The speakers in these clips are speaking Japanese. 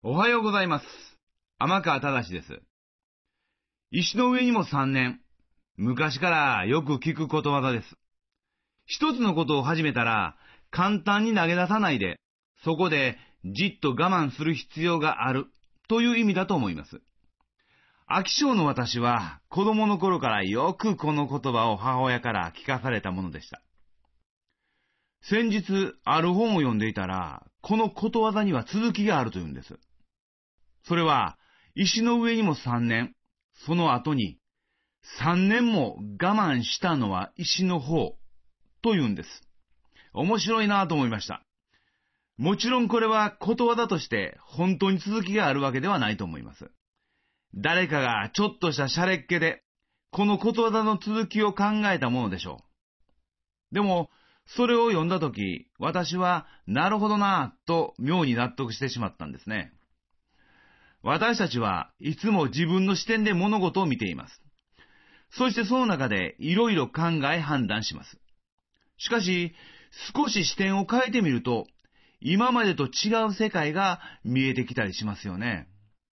おはようございます。天川忠です。石の上にも3年。昔からよく聞くことわざです。一つのことを始めたら、簡単に投げ出さないで、そこでじっと我慢する必要があるという意味だと思います。飽き性の私は子供の頃からよくこの言葉を母親から聞かされたものでした。先日ある本を読んでいたら、このことわざには続きがあるというんです。それは、石の上にも3年、その後に、3年も我慢したのは石の方、と言うんです。面白いなと思いました。もちろんこれはことわざとして本当に続きがあるわけではないと思います。誰かがちょっとしたシャレっ気で、このことわざの続きを考えたものでしょう。でも、それを読んだとき、私は、なるほどなぁと妙に納得してしまったんですね。私たちはいつも自分の視点で物事を見ています。そしてその中でいろいろ考え判断します。しかし、少し視点を変えてみると、今までと違う世界が見えてきたりしますよね。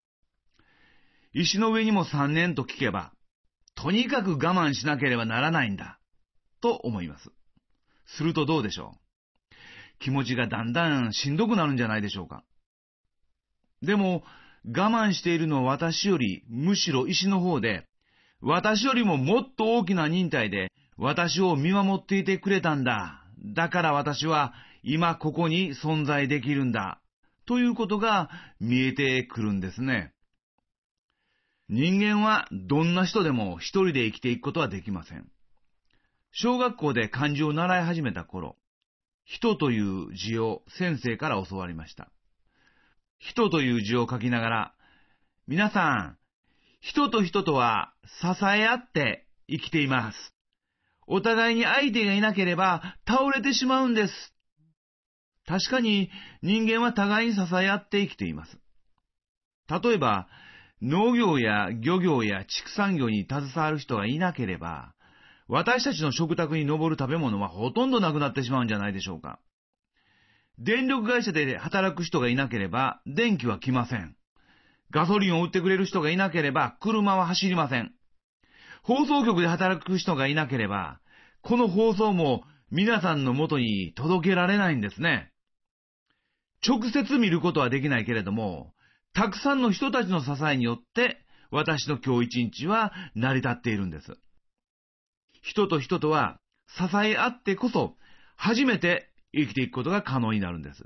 石の上にも3年と聞けば、とにかく我慢しなければならないんだ、と思います。するとどうでしょう。気持ちがだんだんしんどくなるんじゃないでしょうか。でも、我慢しているのは私よりむしろ石の方で、私よりももっと大きな忍耐で私を見守っていてくれたんだ。だから私は今ここに存在できるんだ。ということが見えてくるんですね。人間はどんな人でも一人で生きていくことはできません。小学校で漢字を習い始めた頃、人という字を先生から教わりました。人という字を書きながら、皆さん、人と人とは支え合って生きています。お互いに相手がいなければ倒れてしまうんです。確かに人間は互いに支え合って生きています。例えば、農業や漁業や畜産業に携わる人がいなければ、私たちの食卓に上る食べ物はほとんどなくなってしまうんじゃないでしょうか。電力会社で働く人がいなければ電気は来ません。ガソリンを売ってくれる人がいなければ車は走りません。放送局で働く人がいなければ、この放送も皆さんの元に届けられないんですね。直接見ることはできないけれども、たくさんの人たちの支えによって私の今日一日は成り立っているんです。人と人とは支え合ってこそ初めて生きていくことが可能になるんです。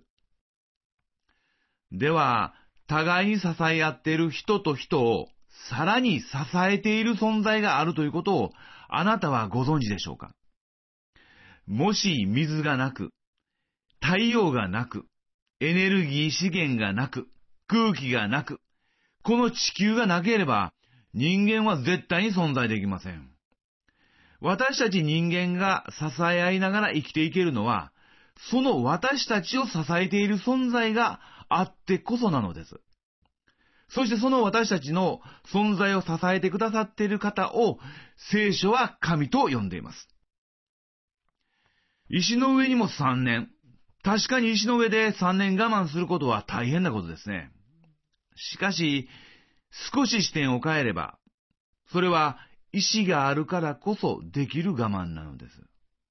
では、互いに支え合っている人と人をさらに支えている存在があるということをあなたはご存知でしょうか。もし水がなく、太陽がなく、エネルギー資源がなく、空気がなく、この地球がなければ人間は絶対に存在できません。私たち人間が支え合いながら生きていけるのは、その私たちを支えている存在があってこそなのです。そしてその私たちの存在を支えてくださっている方を聖書は神と呼んでいます。石の上にも3年。確かに石の上で3年我慢することは大変なことですね。しかし、少し視点を変えれば、それは石があるからこそできる我慢なのです。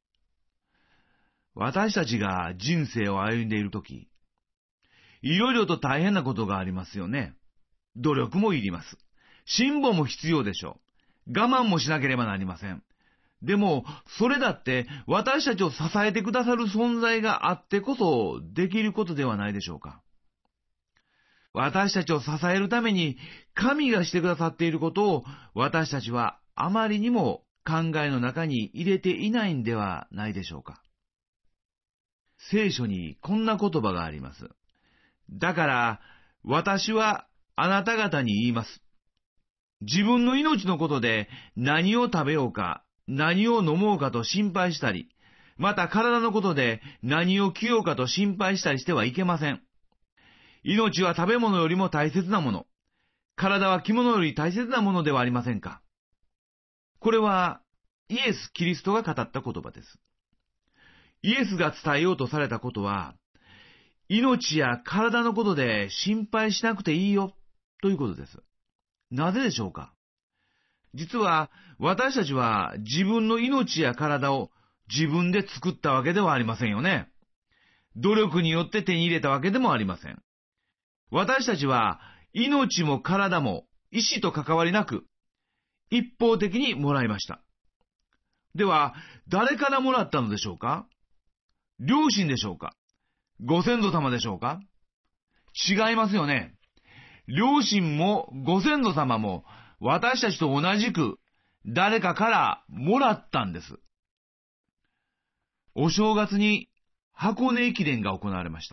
私たちが人生を歩んでいるとき、いろいろと大変なことがありますよね。努力もいります。辛抱も必要でしょう。我慢もしなければなりません。でも、それだって私たちを支えてくださる存在があってこそできることではないでしょうか。私たちを支えるために神がしてくださっていることを私たちはあまりにも考えの中に入れていないんではないでしょうか。聖書にこんな言葉があります。だから私はあなた方に言います。自分の命のことで何を食べようか、何を飲もうかと心配したり、また体のことで何を着ようかと心配したりしてはいけません。命は食べ物よりも大切なもの。体は着物より大切なものではありませんか。これはイエス・キリストが語った言葉です。イエスが伝えようとされたことは、 命や体のことで心配しなくていいよということです。なぜでしょうか？実は私たちは自分の命や体を自分で作ったわけではありませんよね。努力によって手に入れたわけでもありません。私たちは命も体も意志と関わりなく一方的にもらいました。では誰からもらったのでしょうか？両親でしょうか？ご先祖様でしょうか？違いますよね。両親もご先祖様も私たちと同じく誰かからもらったんです。お正月に箱根駅伝が行われました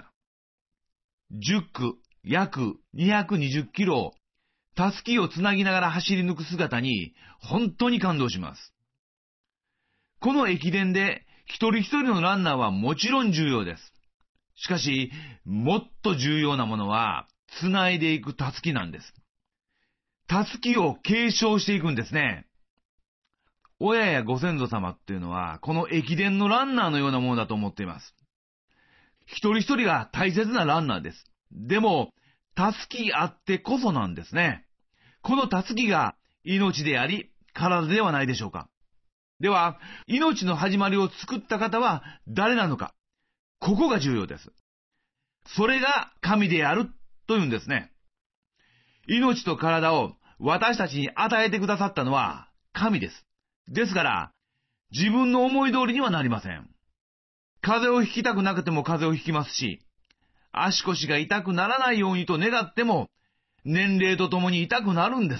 。10区約220キロをたすきをつなぎながら走り抜く姿に本当に感動します。この駅伝で一人一人のランナーはもちろん重要です。しかし、もっと重要なものはつないでいくたすきなんです。たすきを継承していくんですね。親やご先祖様っていうのはこの駅伝のランナーのようなものだと思っています。一人一人が大切なランナーです。でも、たすきあってこそなんですね。このたすきが命であり、体ではないでしょうか。では、命の始まりを作った方は誰なのか。ここが重要です。それが神であるというんですね。命と体を私たちに与えてくださったのは神です。ですから、自分の思い通りにはなりません。風邪をひきたくなくても風邪をひきますし、足腰が痛くならないようにと願っても、年齢とともに痛くなるんです。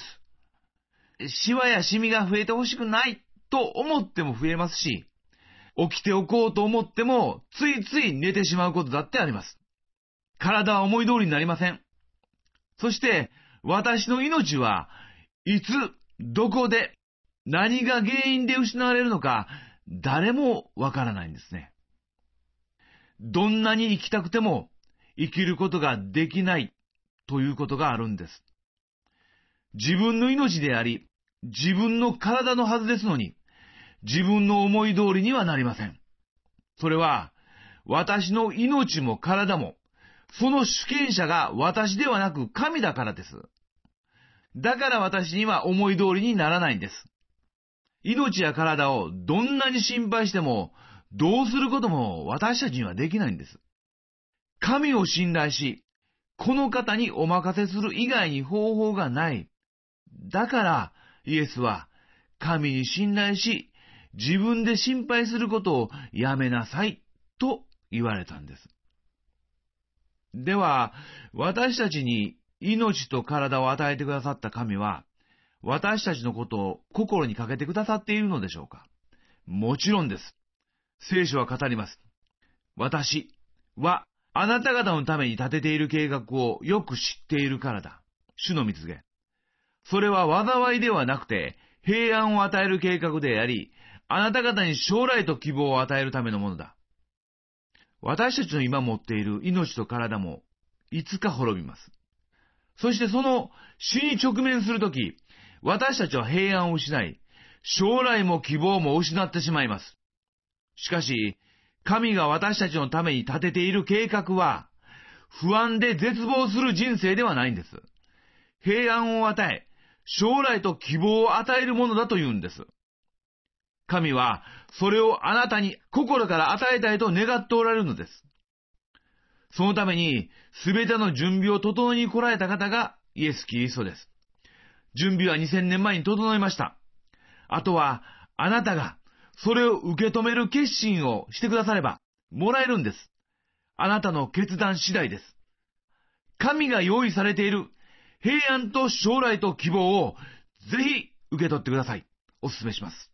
シワやシミが増えてほしくないと思っても増えますし、起きておこうと思っても、ついつい寝てしまうことだってあります。体は思い通りになりません。そして、私の命はいつ、どこで、何が原因で失われるのか、誰もわからないんですね。どんなに生きたくても、生きることができないということがあるんです。自分の命であり、自分の体のはずですのに、自分の思い通りにはなりません。それは、私の命も体も、その主権者が私ではなく神だからです。だから私には思い通りにならないんです。命や体をどんなに心配しても、どうすることも私たちにはできないんです。神を信頼し、この方にお任せする以外に方法がない。だからイエスは神に信頼し、自分で心配することをやめなさいと言われたんです。では、私たちに命と体を与えてくださった神は、私たちのことを心にかけてくださっているのでしょうか？もちろんです。聖書は語ります。私はあなた方のために立てている計画をよく知っているからだ。主の蜜げ。それは災いではなくて平安を与える計画であり、あなた方に将来と希望を与えるためのものだ。私たちの今持っている命と体もいつか滅びます。そしてその死に直面するとき、私たちは平安を失い、将来も希望も失ってしまいます。しかし、神が私たちのために立てている計画は、不安で絶望する人生ではないんです。平安を与え、将来と希望を与えるものだというんです。神は、それをあなたに心から与えたいと願っておられるのです。そのために、すべての準備を整えに来られた方がイエス・キリストです。準備は2000年前に整いました。あとは、あなたが、それを受け止める決心をしてくだされば、もらえるんです。あなたの決断次第です。神が用意されている平安と将来と希望を、ぜひ受け取ってください。お勧めします。